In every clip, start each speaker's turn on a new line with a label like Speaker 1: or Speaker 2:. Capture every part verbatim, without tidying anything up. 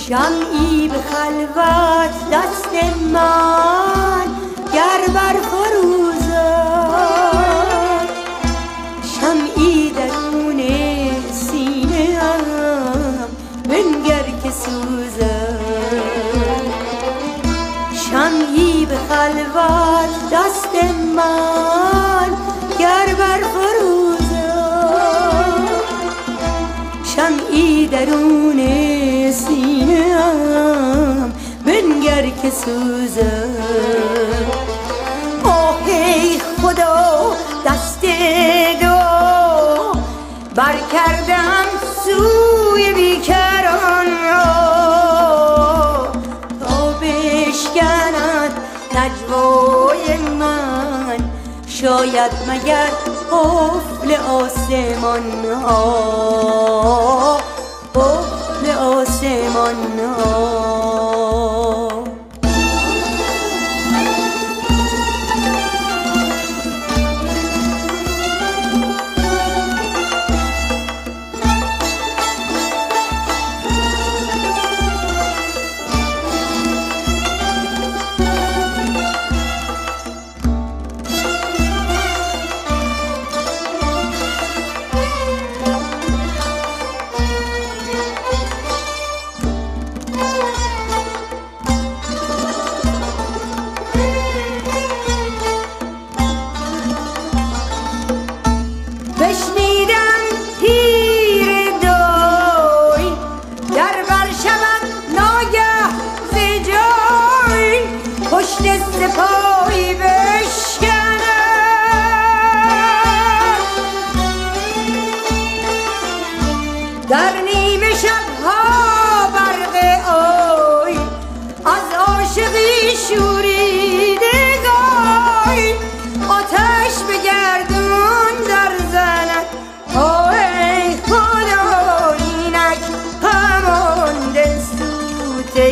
Speaker 1: شمعی به خلوت دست من گر بر فروزد، شمعی درون سینه ام بنگر که سوزد. شمعی به خلوت دست من گر بر فروزد، شمعی درون سینه ام بنگر که سوزد. آه ای خدا دست دو بر کردم سوی بیکران را، تا بشکند نجوای من شاید مگر قفل آسمان ها، قفل آسمان ها. بشنیدم تیر دوی در بر شود ناگه ز جای، پشت سپاهی بشکند در نیمه شبها برق آی، از عاشقی شوریده گای آتش به گردون در زند. آه ای خدا اینک همان دلسوته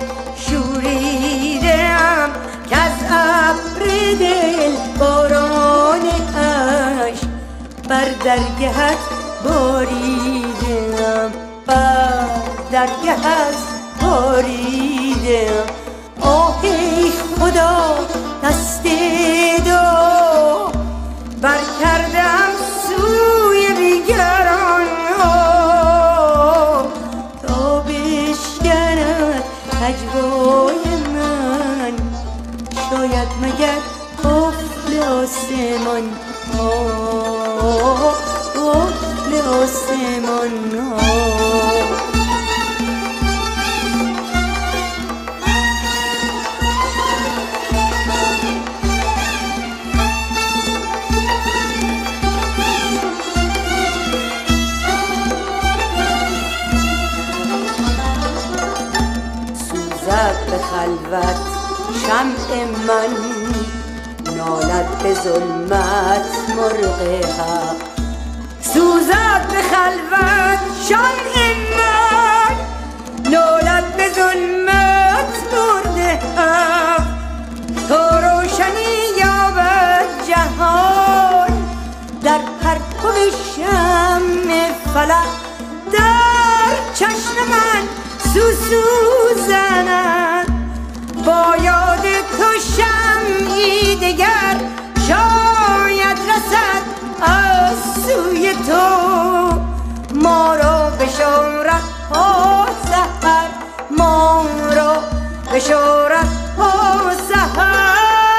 Speaker 1: شوریده ام که از ابر دل باران عشق بر درگهت باریده ام، بر درگهت باریده ام. آه ای خدا دست دو بر کردم سوی بیگران ها، تا بشکند نجوای من شاید مگر قفل آسمان ها، قفل آسمان ها. به خلوت شمع من نالد به ظلمت مرغ حق، سوزد به خلوت شمع من نالد به ظلمت مرغ حق، تا روشنی یابد جهان در پرتو شمع فلک، در چشم من سوسو زند با یاد تو شمعی دگر شاید رسد از سوی تو، ما را بشارت ها سحر، ما را بشارت ها سحر.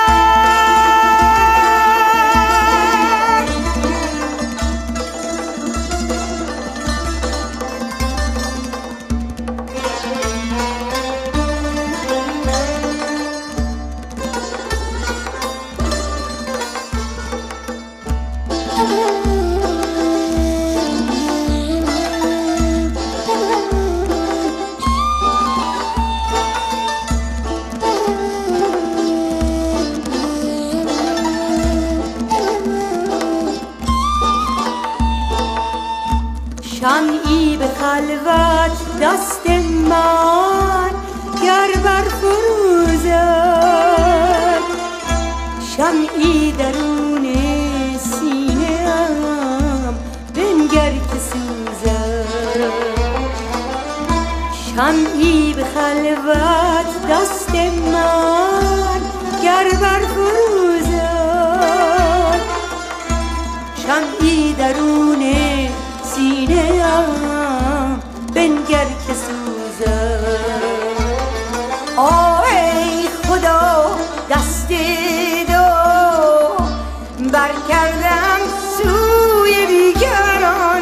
Speaker 1: شمعی به خلوت دست من گر بر فروزد، شمعی درون سینه ام بنگر که سوزد. شمعی به خلوت دست من گر برفروزد، شمعی درون سینه ام بنگر که سوزد. آه ای خدا دست دو بر کردم سوی دیگران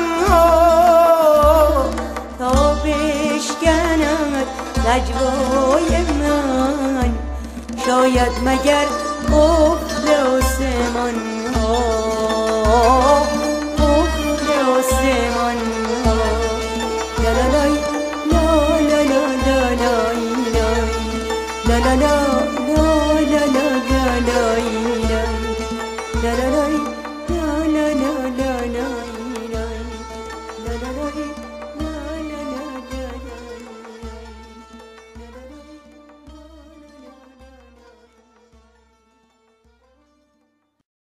Speaker 1: تا بشکند نجوای من، شاید مگر قفل آسمان ها.